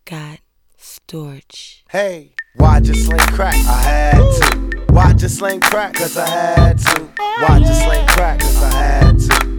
Scott Storch. Hey, why just sling crack? I had to. Why just sling crack? Cause I had to. Why just sling crack? Cause I had to.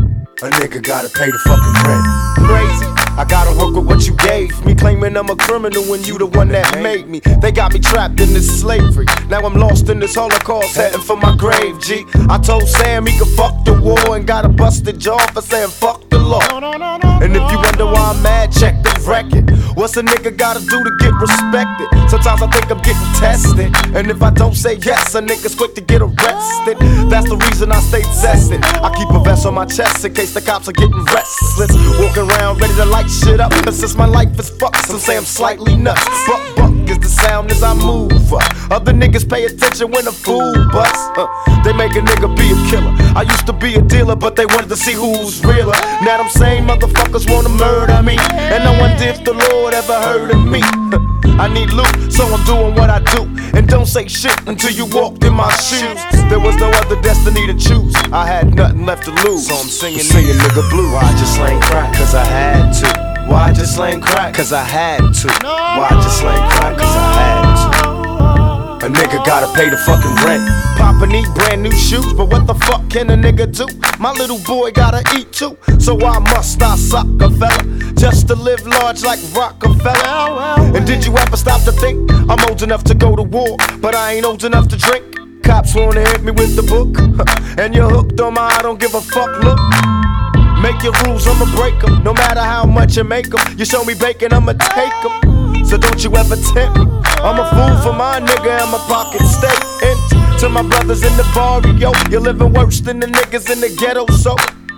A nigga gotta pay the fucking rent. Crazy, I gotta work with what you gave me. Claiming I'm a criminal when you the one that made me. They got me trapped in this slavery. Now I'm lost in this Holocaust, heading for my grave, G. I told Sam he could fuck the war and got a busted jaw for saying fuck the law. And if you wonder why I'm mad, check the record. What's a nigga gotta do to get respected? Sometimes I think I'm getting tested, and if I don't say yes, a nigga's quick to get arrested. That's the reason I stay zested. I keep a vest on my chest in case the cops are getting restless. Walking around ready to light shit up, and since my life is fucked, some say I'm slightly nuts. Buck is the sound as I move up. Other niggas pay attention when a fool busts. They make a nigga be a killer. I used to be a dealer, but they wanted to see who's realer. Now them same motherfuckers wanna murder me, and I wonder if the Lord ever heard of me. I need loot, so I'm doing what I do. And don't say shit until you walked in my shoes. There was no other destiny to choose. I had nothing left to lose, so I'm singing nigga blue. Why just slang crack? Cause I had to. Why just slang crack? Cause I had to. Why just slang crack? Cause I had to. A nigga gotta pay the fucking rent. Papa need brand new shoes, but what the fuck can a nigga do? My little boy gotta eat too, so why must I suck a fella just to live large like Rockefeller? And did you ever stop to think I'm old enough to go to war, but I ain't old enough to drink? Cops wanna hit me with the book, and you're hooked on my I don't give a fuck look. Make your rules, I'ma break them. No matter how much you make them, you show me bacon, I'ma take them. So don't you ever tempt me. I'm a fool for my nigga and my pocket stay empty. To my brothers in the barrio, you're living worse than the niggas in the ghetto, so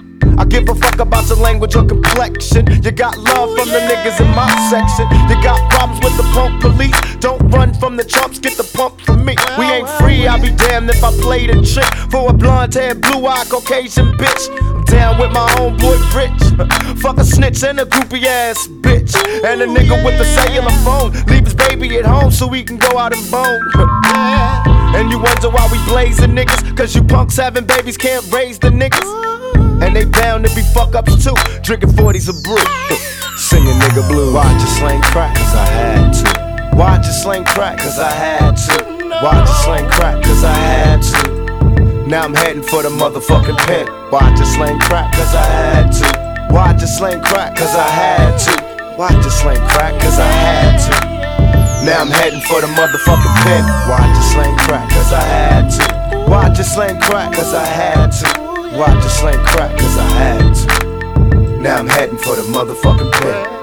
I give a fuck about your language or complexion. You got love from the niggas in my section. You got problems with the punk police. Don't run from the Trumps, get the pump from me. We ain't free, I'll be damned if I played a trick for a blonde-haired, blue-eyed Caucasian bitch. I'm down with my homeboy Rich. Fuck a snitch and a groupie-ass bitch. And a nigga with a cellular phone. Leave his baby at home so he can go out and bone. And you wonder why we blazing niggas, cause you punks having babies can't raise the niggas. And they bound to be fuck-ups too, drinking 40s of brew. Singing nigga blue. Why just slang crack? Cause I had to. Why just slang crack? Cause I had to. Why just slang crack? Cause I had to. Now I'm heading for the motherfucking pen. Why just slang crack? Cause I had to. Why just slang crack? Cause I had to. Why just slang crack? Cause I had to. Now I'm heading for the motherfucking pen. Why just slang crack? Cause I had to. Why just slang crack? Cause I had to. Why just slang crack? Cause I had to. Now I'm heading for the motherfucking pen.